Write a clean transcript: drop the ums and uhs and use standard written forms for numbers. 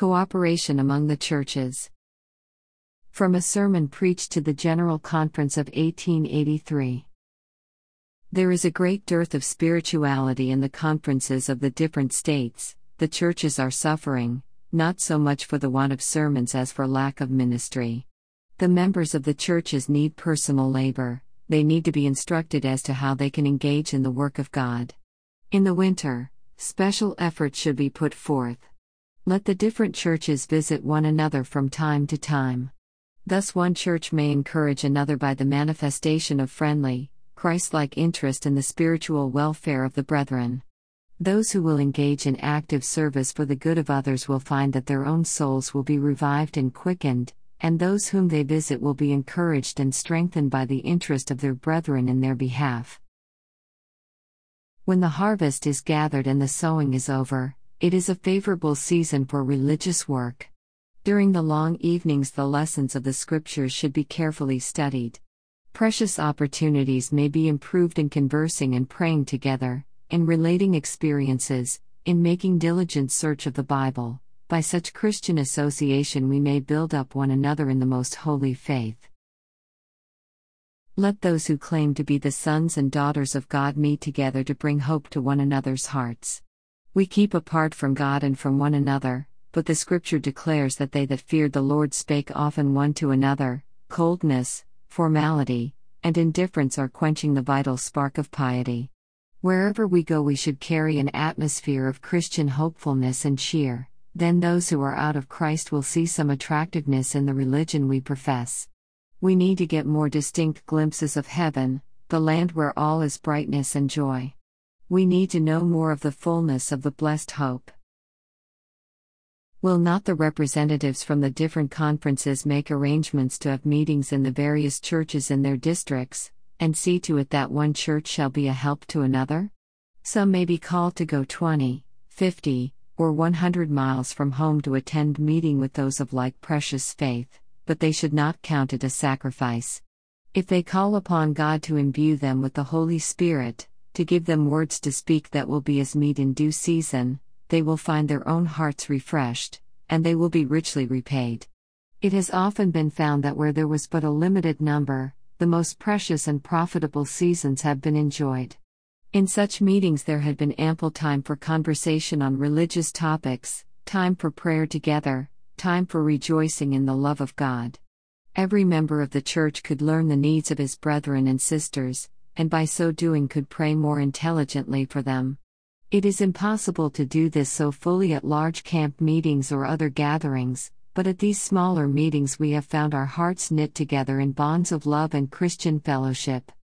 Cooperation among the churches. From a sermon preached to the General Conference of 1883. There is a great dearth of spirituality in the conferences of the different states. The churches are suffering, not so much for the want of sermons as for lack of ministry. The members of the churches need personal labor. They need to be instructed as to how they can engage in the work of God. In the winter, special effort should be put forth. Let the different churches visit one another from time to time. Thus one church may encourage another by the manifestation of friendly, Christ-like interest in the spiritual welfare of the brethren. Those who will engage in active service for the good of others will find that their own souls will be revived and quickened, and those whom they visit will be encouraged and strengthened by the interest of their brethren in their behalf. When the harvest is gathered and the sowing is over, it is a favorable season for religious work. During the long evenings, the lessons of the Scriptures should be carefully studied. Precious opportunities may be improved in conversing and praying together, in relating experiences, in making diligent search of the Bible. By such Christian association we may build up one another in the most holy faith. Let those who claim to be the sons and daughters of God meet together to bring hope to one another's hearts. We keep apart from God and from one another, but the Scripture declares that they that feared the Lord spake often one to another. Coldness, formality, and indifference are quenching the vital spark of piety. Wherever we go we should carry an atmosphere of Christian hopefulness and cheer. Then those who are out of Christ will see some attractiveness in the religion we profess. We need to get more distinct glimpses of heaven, the land where all is brightness and joy. We need to know more of the fullness of the blessed hope. Will not the representatives from the different conferences make arrangements to have meetings in the various churches in their districts, and see to it that one church shall be a help to another? Some may be called to go 20, 50, or 100 miles from home to attend meeting with those of like precious faith, but they should not count it a sacrifice. If they call upon God to imbue them with the Holy Spirit, to give them words to speak that will be as meet in due season, they will find their own hearts refreshed, and they will be richly repaid. It has often been found that where there was but a limited number, the most precious and profitable seasons have been enjoyed. In such meetings there had been ample time for conversation on religious topics, time for prayer together, time for rejoicing in the love of God. Every member of the church could learn the needs of his brethren and sisters, and by so doing could pray more intelligently for them. It is impossible to do this so fully at large camp meetings or other gatherings, but at these smaller meetings we have found our hearts knit together in bonds of love and Christian fellowship.